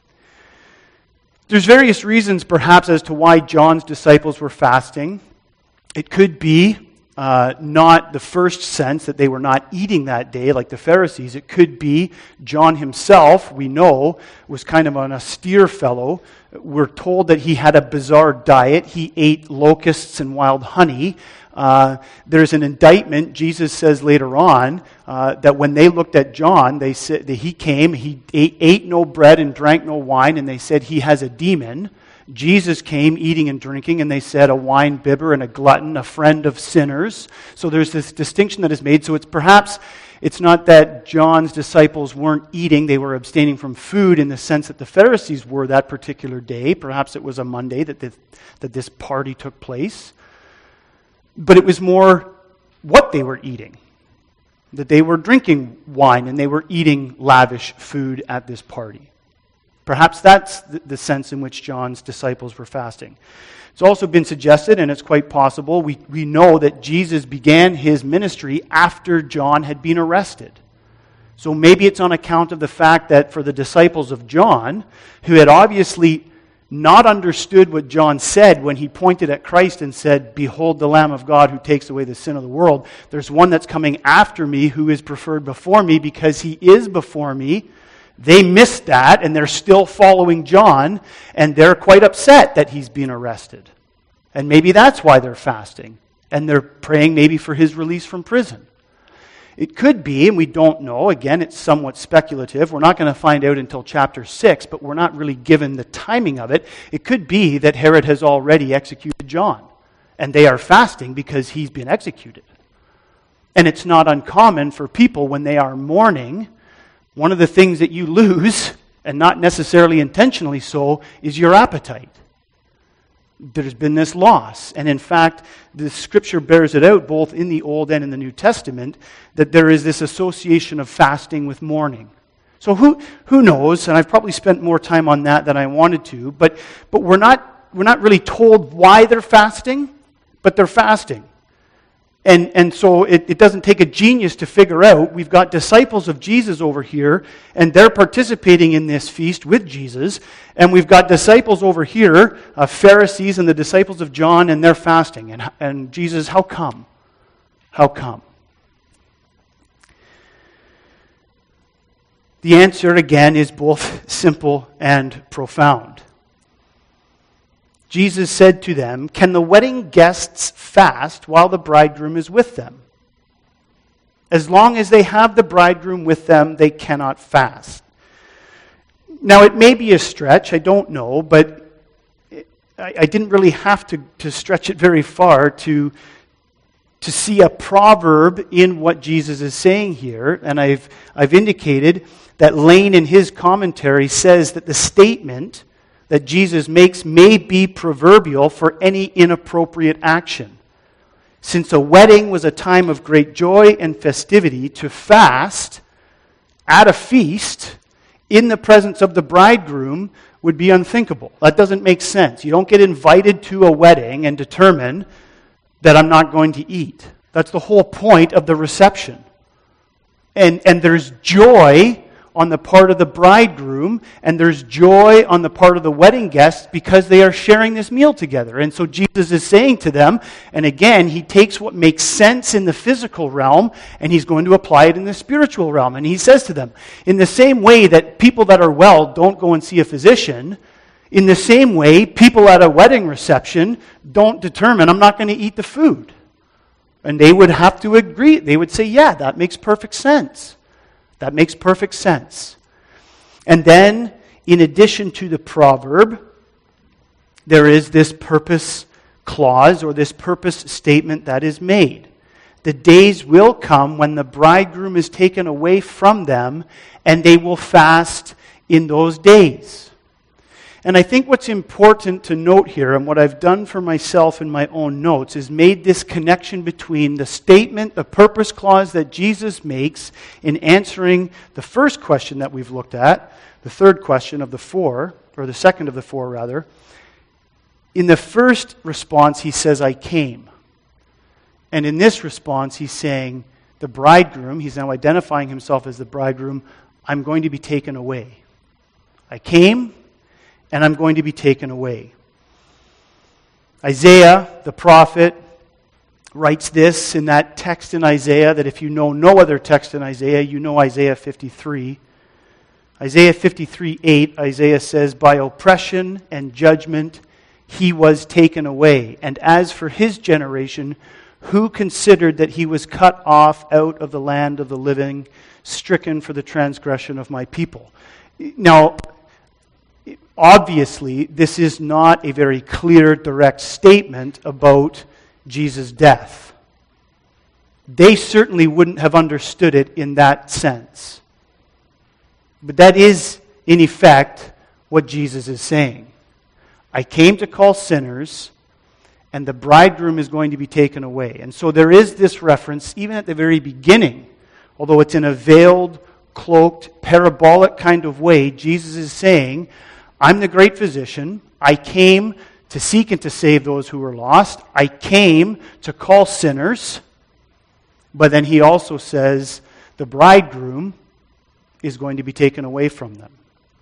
There's various reasons, perhaps, as to why John's disciples were fasting. It could be not the first sense that they were not eating that day like the Pharisees. It could be John himself, we know, was kind of an austere fellow. We're told that he had a bizarre diet. He ate locusts and wild honey. There's an indictment. Jesus says later on that when they looked at John, they said that he came, he ate no bread and drank no wine, and they said he has a demon. Jesus came eating and drinking, and they said a wine bibber and a glutton, a friend of sinners. So there's this distinction that is made. So it's not that John's disciples weren't eating, they were abstaining from food in the sense that the Pharisees were that particular day. Perhaps it was a Monday that this party took place. But it was more what they were eating. That they were drinking wine and they were eating lavish food at this party. Perhaps that's the sense in which John's disciples were fasting. It's also been suggested, and it's quite possible, we know that Jesus began his ministry after John had been arrested. So maybe it's on account of the fact that for the disciples of John, who had obviously not understood what John said when he pointed at Christ and said, "Behold the Lamb of God who takes away the sin of the world. There's one that's coming after me who is preferred before me because he is before me." They missed that, and they're still following John, and they're quite upset that he's been arrested. And maybe that's why they're fasting. And they're praying maybe for his release from prison. It could be, and we don't know, again, it's somewhat speculative. We're not going to find out until chapter 6, but we're not really given the timing of it. It could be that Herod has already executed John, and they are fasting because he's been executed. And it's not uncommon for people when they are mourning. One of the things that you lose and not necessarily intentionally so, is your appetite. There's been this loss. And in fact, the Scripture bears it out, both in the Old and in the New Testament, that there is this association of fasting with mourning. So who knows, and I've probably spent more time on that than I wanted to, but we're not really told why they're fasting, but they're fasting. And so it doesn't take a genius to figure out. We've got disciples of Jesus over here, and they're participating in this feast with Jesus. And we've got disciples over here, Pharisees and the disciples of John, and they're fasting. And Jesus, how come? How come? The answer, again, is both simple and profound. Jesus said to them, "Can the wedding guests fast while the bridegroom is with them? As long as they have the bridegroom with them, they cannot fast." Now, it may be a stretch, I don't know, but I didn't really have to stretch it very far to see a proverb in what Jesus is saying here. And I've indicated that Lane in his commentary says that the statement that Jesus makes may be proverbial for any inappropriate action. Since a wedding was a time of great joy and festivity, to fast at a feast in the presence of the bridegroom would be unthinkable. That doesn't make sense. You don't get invited to a wedding and determine that I'm not going to eat. That's the whole point of the reception. And there's joy on the part of the bridegroom, and there's joy on the part of the wedding guests because they are sharing this meal together. And so Jesus is saying to them, and again, he takes what makes sense in the physical realm, and he's going to apply it in the spiritual realm. And he says to them, in the same way that people that are well don't go and see a physician, in the same way, people at a wedding reception don't determine, I'm not going to eat the food. And they would have to agree. They would say, yeah, that makes perfect sense. That makes perfect sense. And then, in addition to the proverb, there is this purpose clause or this purpose statement that is made. The days will come when the bridegroom is taken away from them, and they will fast in those days. And I think what's important to note here, and what I've done for myself in my own notes, is made this connection between the statement, the purpose clause that Jesus makes in answering the first question that we've looked at, the third question of the four, or the second of the four rather. In the first response, he says, I came. And in this response, he's saying, the bridegroom, he's now identifying himself as the bridegroom, I'm going to be taken away. I came, and I'm going to be taken away. Isaiah, the prophet, writes this in that text in Isaiah, that if you know no other text in Isaiah, you know Isaiah 53. Isaiah 53:8, Isaiah says, by oppression and judgment he was taken away. And as for his generation, who considered that he was cut off out of the land of the living, stricken for the transgression of my people? Now, obviously, this is not a very clear, direct statement about Jesus' death. They certainly wouldn't have understood it in that sense. But that is, in effect, what Jesus is saying. I came to call sinners, and the bridegroom is going to be taken away. And so there is this reference, even at the very beginning, although it's in a veiled, cloaked, parabolic kind of way, Jesus is saying, I'm the great physician. I came to seek and to save those who were lost. I came to call sinners. But then he also says the bridegroom is going to be taken away from them.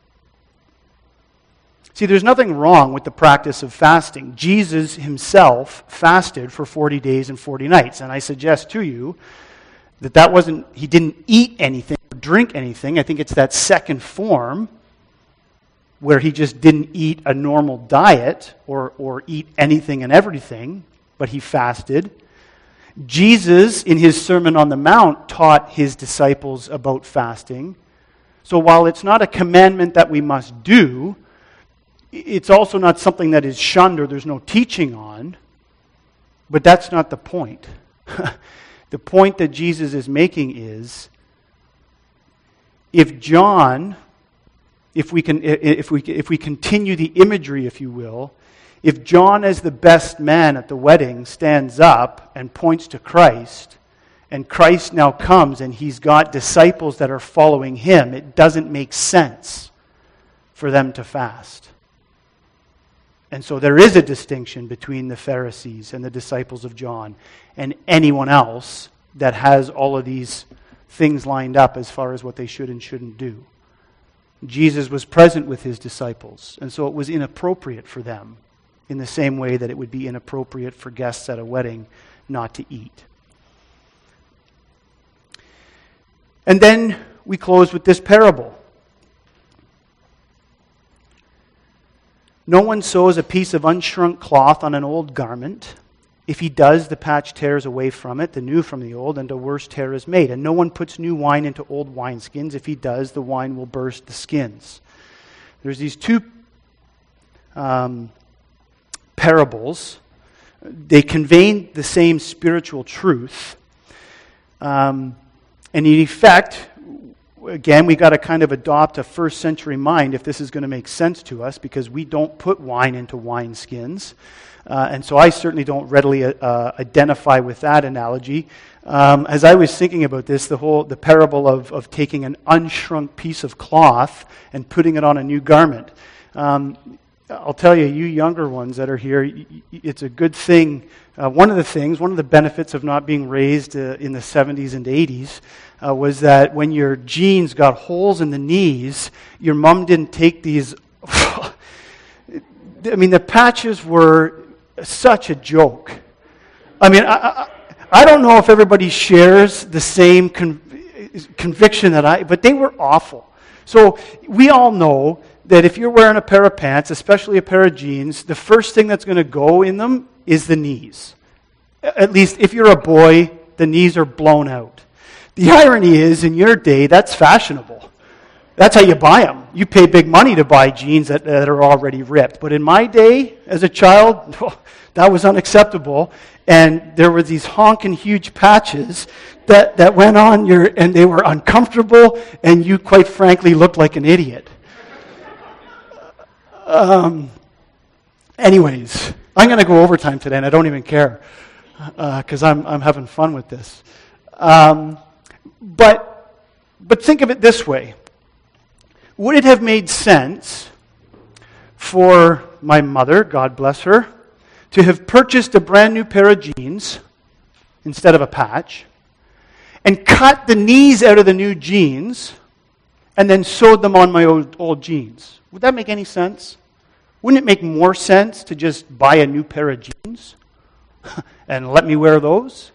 See, there's nothing wrong with the practice of fasting. Jesus himself fasted for 40 days and 40 nights. And I suggest to you that wasn't, he didn't eat anything or drink anything. I think it's that second form where he just didn't eat a normal diet or eat anything and everything, but he fasted. Jesus, in his Sermon on the Mount, taught his disciples about fasting. So while it's not a commandment that we must do, it's also not something that is shunned or there's no teaching on, but that's not the point. The point that Jesus is making is, if John if we continue the imagery, if you will, if John, as the best man at the wedding, stands up and points to Christ, and Christ now comes and he's got disciples that are following him, it doesn't make sense for them to fast. And so there is a distinction between the Pharisees and the disciples of John and anyone else that has all of these things lined up as far as what they should and shouldn't do. Jesus was present with his disciples, and so it was inappropriate for them, in the same way that it would be inappropriate for guests at a wedding not to eat. And then we close with this parable. No one sews a piece of unshrunk cloth on an old garment. If he does, the patch tears away from it, the new from the old, and a worse tear is made. And no one puts new wine into old wineskins. If he does, the wine will burst the skins. There's these two parables. They convey the same spiritual truth. And in effect, again, we got to kind of adopt a first century mind if this is going to make sense to us, because we don't put wine into wineskins. And so I certainly don't readily identify with that analogy. As I was thinking about this, the parable of taking an unshrunk piece of cloth and putting it on a new garment. I'll tell you, you younger ones that are here, it's a good thing. One of the benefits of not being raised in the 70s and 80s was that when your jeans got holes in the knees, your mom didn't take these. I mean, the patches were such a joke. I mean, I don't know if everybody shares the same conviction but they were awful. So we all know that if you're wearing a pair of pants, especially a pair of jeans, the first thing that's going to go in them is the knees. At least if you're a boy, the knees are blown out. The irony is, in your day, that's fashionable. That's how you buy them. You pay big money to buy jeans that are already ripped. But in my day, as a child, that was unacceptable. And there were these honking huge patches that went on and they were uncomfortable, and you, quite frankly, looked like an idiot. Anyways, I'm going to go overtime today, and I don't even care because I'm having fun with this. But think of it this way. Would it have made sense for my mother, God bless her, to have purchased a brand new pair of jeans instead of a patch and cut the knees out of the new jeans and then sewed them on my old jeans? Would that make any sense? Wouldn't it make more sense to just buy a new pair of jeans and let me wear those?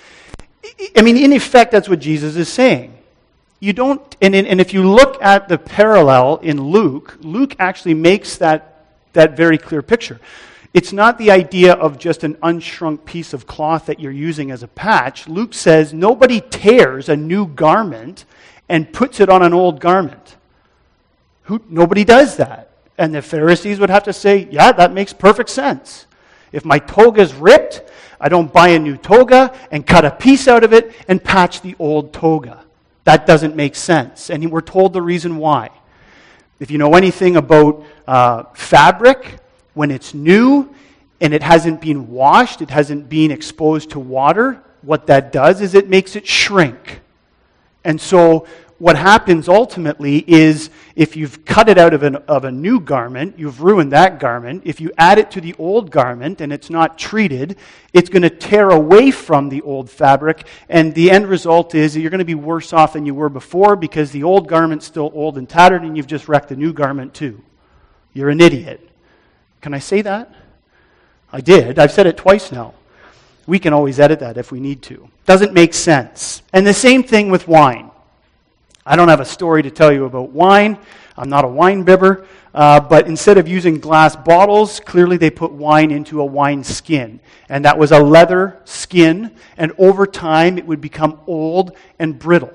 I mean, in effect, that's what Jesus is saying. You don't, and if you look at the parallel in Luke actually makes that very clear picture. It's not the idea of just an unshrunk piece of cloth that you're using as a patch. Luke says nobody tears a new garment and puts it on an old garment. Nobody does that. And the Pharisees would have to say, yeah, that makes perfect sense. If my toga's ripped, I don't buy a new toga and cut a piece out of it and patch the old toga. That doesn't make sense. And we're told the reason why. If you know anything about fabric, when it's new and it hasn't been washed, it hasn't been exposed to water, what that does is it makes it shrink. And so what happens ultimately is if you've cut it out of a new garment, you've ruined that garment. If you add it to the old garment and it's not treated, it's going to tear away from the old fabric, and the end result is that you're going to be worse off than you were before because the old garment's still old and tattered and you've just wrecked the new garment too. You're an idiot. Can I say that? I did. I've said it twice now. We can always edit that if we need to. Doesn't make sense. And the same thing with wine. I don't have a story to tell you about wine. I'm not a wine bibber. But instead of using glass bottles, clearly they put wine into a wine skin. And that was a leather skin. And over time, it would become old and brittle.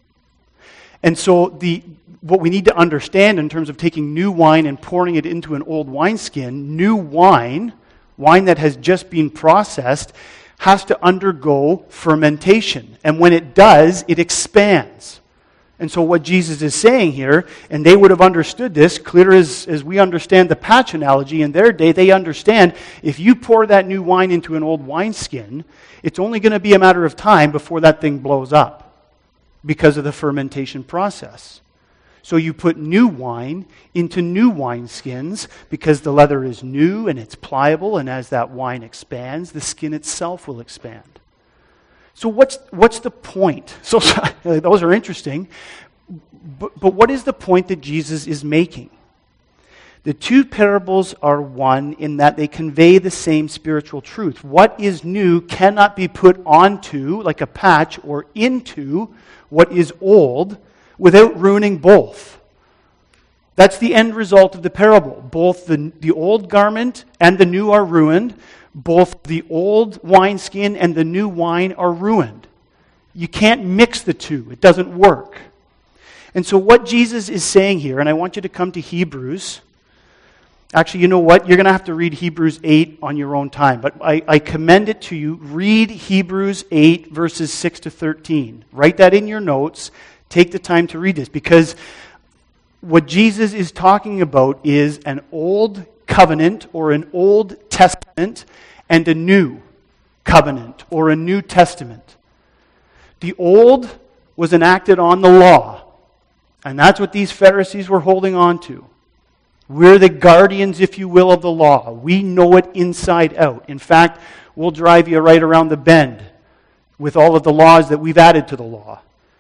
And so what we need to understand in terms of taking new wine and pouring it into an old wineskin, new wine that has just been processed, has to undergo fermentation. And when it does, it expands. And so what Jesus is saying here, and they would have understood this, clear as we understand the patch analogy in their day, they understand if you pour that new wine into an old wineskin, it's only going to be a matter of time before that thing blows up because of the fermentation process. So you put new wine into new wineskins because the leather is new and it's pliable, and as that wine expands, the skin itself will expand. So what's the point? So those are interesting, but what is the point that Jesus is making? The two parables are one in that they convey the same spiritual truth. What is new cannot be put onto, like a patch, or into what is old without ruining both. That's the end result of the parable. Both the old garment and the new are ruined. Both the old wineskin and the new wine are ruined. You can't mix the two. It doesn't work. And so what Jesus is saying here, and I want you to come to Hebrews. Actually, you know what? You're going to have to read Hebrews 8 on your own time. But I commend it to you. Read Hebrews 8, verses 6 to 13. Write that in your notes. Take the time to read this. Because what Jesus is talking about is an old covenant or an Old Testament and a new covenant or a New Testament. The old was enacted on the law, and that's what these Pharisees were holding on to. We're the guardians, if you will, of the law. We know it inside out. In fact, we'll drive you right around the bend with all of the laws that we've added to the law.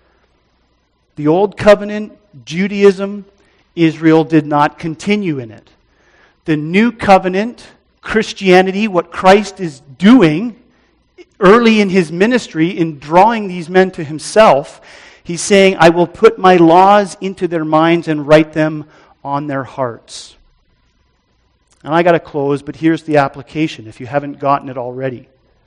The old covenant, Judaism, Israel did not continue in it. The new covenant, Christianity, what Christ is doing early in his ministry in drawing these men to himself, he's saying, I will put my laws into their minds and write them on their hearts. And I got to close, but here's the application if you haven't gotten it already.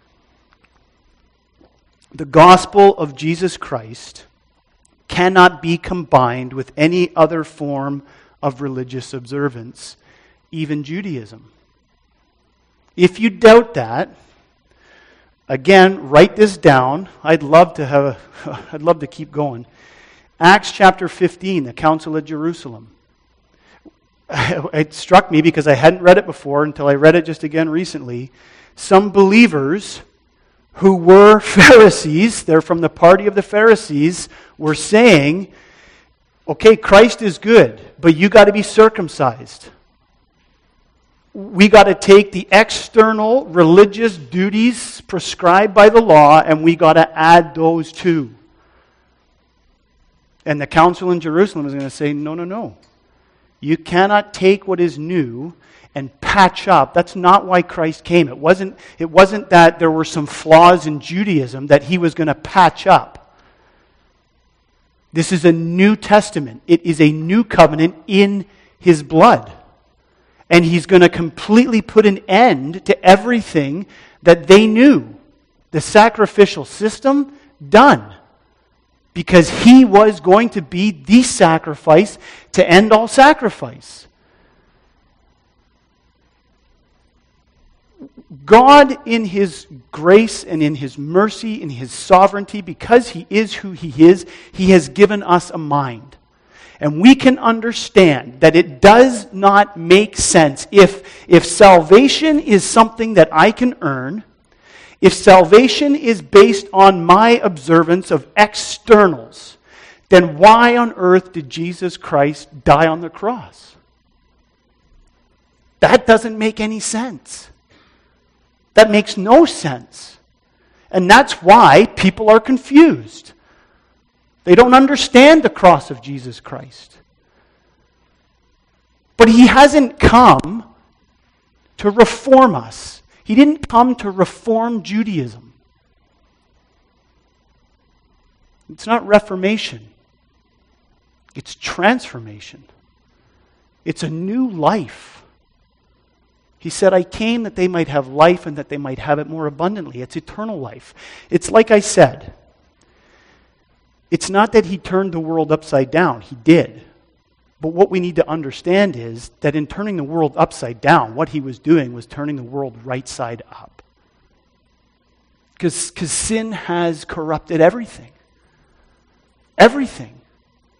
The gospel of Jesus Christ cannot be combined with any other form of religious observance, even Judaism. If you doubt that, again, write this down. I'd love to keep going. Acts chapter 15, the Council at Jerusalem. It struck me because I hadn't read it before until I read it just again recently. Some believers who were Pharisees, they're from the party of the Pharisees, were saying, okay, Christ is good, but you got to be circumcised. We got to take the external religious duties prescribed by the law and we got to add those too. And the council in Jerusalem is going to say, no. You cannot take what is new and patch up. That's not why Christ came. It wasn't that there were some flaws in Judaism that he was going to patch up. This is a New Testament. It is a new covenant in his blood. And he's going to completely put an end to everything that they knew. The sacrificial system, done. Because he was going to be the sacrifice to end all sacrifice. God, in his grace and in his mercy, in his sovereignty, because he is who he is, he has given us a mind. And we can understand that it does not make sense if salvation is something that I can earn, if salvation is based on my observance of externals, then why on earth did Jesus Christ die on the cross? That doesn't make any sense. That makes no sense. And that's why people are confused. They don't understand the cross of Jesus Christ. But he hasn't come to reform us. He didn't come to reform Judaism. It's not reformation. It's transformation. It's a new life. He said, I came that they might have life and that they might have it more abundantly. It's eternal life. It's like I said, it's not that he turned the world upside down. He did. But what we need to understand is that in turning the world upside down, what he was doing was turning the world right side up. Because sin has corrupted everything. Everything.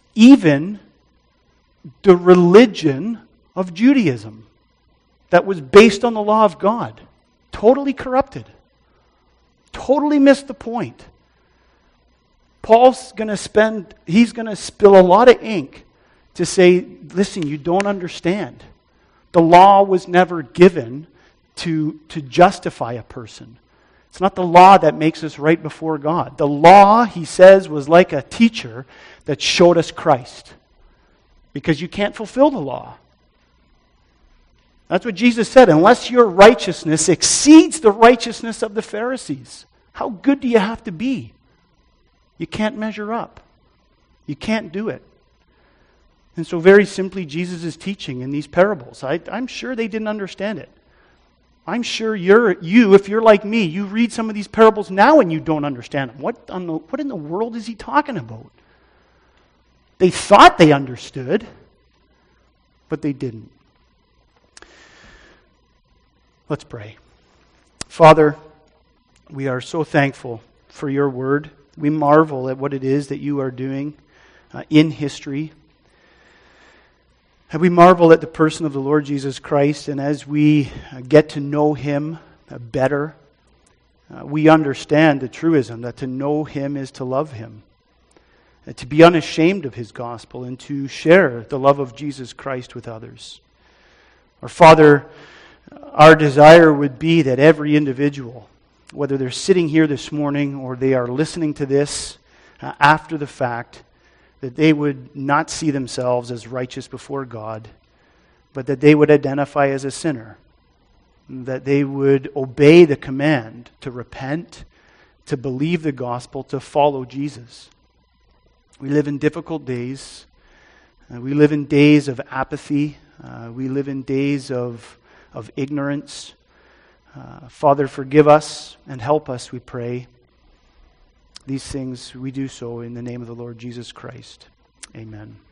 even the religion of Judaism that was based on the law of God. Totally corrupted. Totally missed the point. Paul's going to spill a lot of ink to say, listen, you don't understand. The law was never given to justify a person. It's not the law that makes us right before God. The law, he says, was like a teacher that showed us Christ. Because you can't fulfill the law. That's what Jesus said. Unless your righteousness exceeds the righteousness of the Pharisees, how good do you have to be? You can't measure up. You can't do it. And so very simply, Jesus is teaching in these parables. I'm sure they didn't understand it. I'm sure if you're like me, you read some of these parables now and you don't understand them. What in the world is he talking about? They thought they understood, but they didn't. Let's pray. Father, we are so thankful for your word. We marvel at what it is that you are doing in history. And we marvel at the person of the Lord Jesus Christ, and as we get to know him better, we understand the truism that to know him is to love him, to be unashamed of his gospel, and to share the love of Jesus Christ with others. Our Father, our desire would be that every individual, whether they're sitting here this morning or they are listening to this after the fact, that they would not see themselves as righteous before God, but that they would identify as a sinner, that they would obey the command to repent, to believe the gospel, to follow Jesus. We live in difficult days. We live in days of apathy. We live in days of ignorance. Father, forgive us and help us, we pray. These things we do so in the name of the Lord Jesus Christ. Amen.